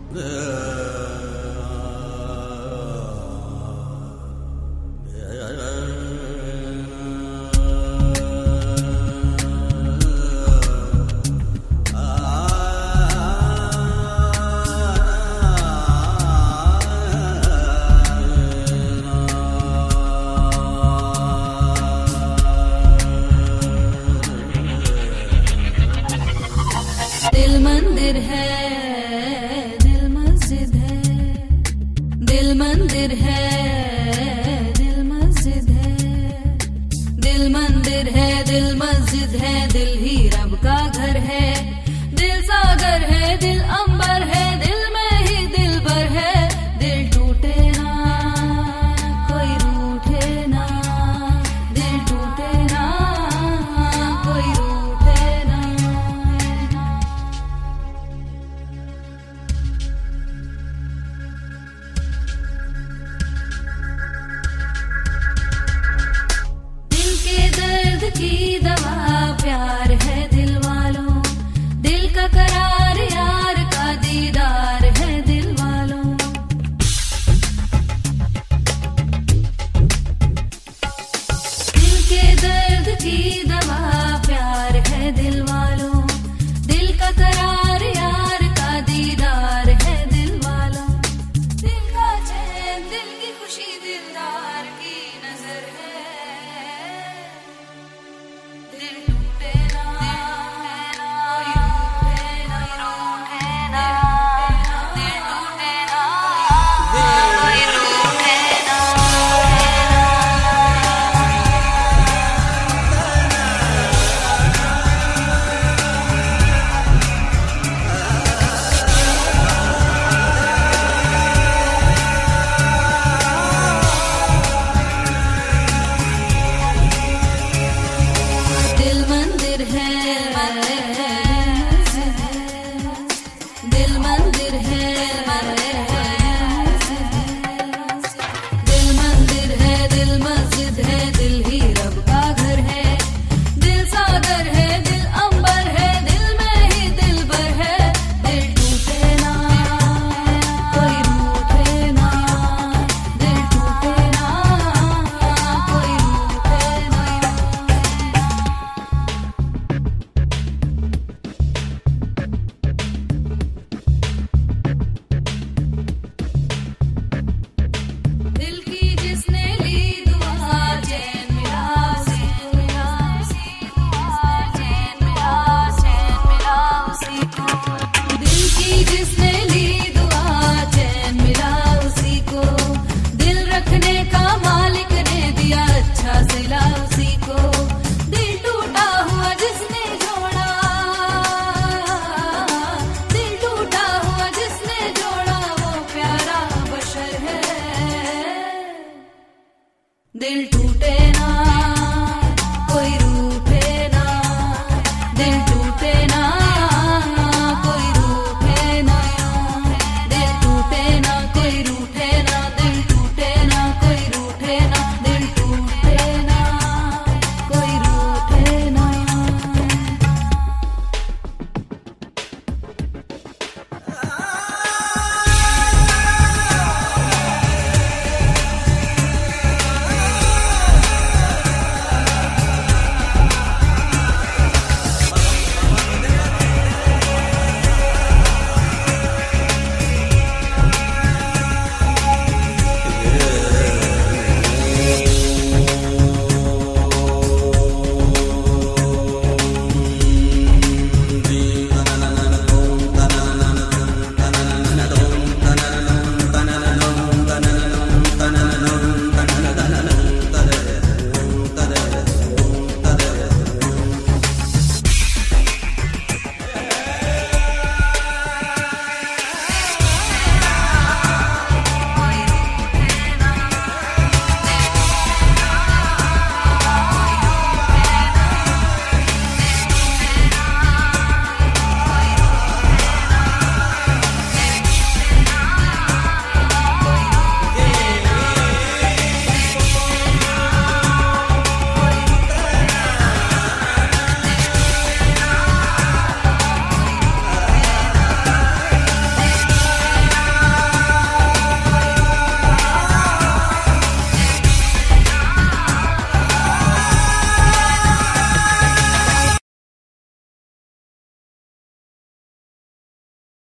दिल मंदिर है, दिल मस्जिद है, दिल मंदिर है, दिल मस्जिद है, दिल मंदिर है, दिल मस्जिद है, दिल ही रब का घर है, दिल सागर है, दिल अंबर है, दिल में ही दिल भर है, दिल टूटे ना कोई रूठे ना, दिल टूटे ना कोई रूठे ना। दिल के दर्द की दवा प्यार है दिल वालों, दिल का करार यार का दीदार है दिल वालों। दिल के दर्द की दवा प्यार है दिल वालों, दिल का करार यार का दीदार है दिल वालों। दिल का चैन दिल की खुशी दिलदार की नजर है, दिल टूटे ना कोई रूठे ना, दिल टूटे ना कोई रूठे ना। दिल मंदिर है, दिल मंदिर है, दिल मंदिर है, दिल मस्जिद है, दिल ही रब का घर है, दिल सागर है, दिल अंबर है, दिल में ही दिल भर है, दिल टूटे ना कोई रूठे ना, दिल टूटे ना कोई रूठे ना। दिल की जिसने ली दुआ चैन मिला उसी को, चैन मिला उसी को। दिल की जिसने ली दुआ चैन मिला उसी को, दिल रखने का मालिक ने दिया अच्छा सिला उसी को। दिल टूटा हुआ जिसने जोड़ा, दिल टूटा हुआ जिसने जोड़ा वो प्यारा बशर है, दिल टूटे ना कोई रूठे ना, दिल टूटे ना